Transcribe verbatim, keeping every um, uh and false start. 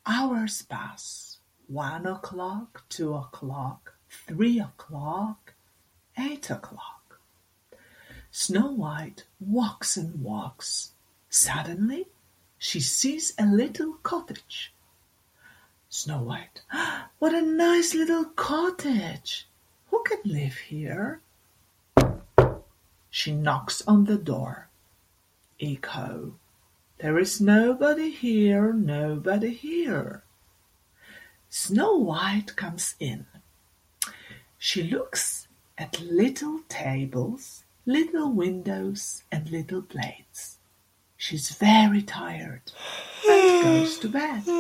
Hours pass. One o'clock, two o'clock, three o'clock, eight o'clock. Snow White walks and walks. Suddenly, she sees a little cottage. Snow White, what a nice little cottage! Who can live here? She knocks on the door. Echo, there is nobody here, nobody here. Snow White comes in. She looks at little tables, little windows, and little plates. She's very tired and goes to bed.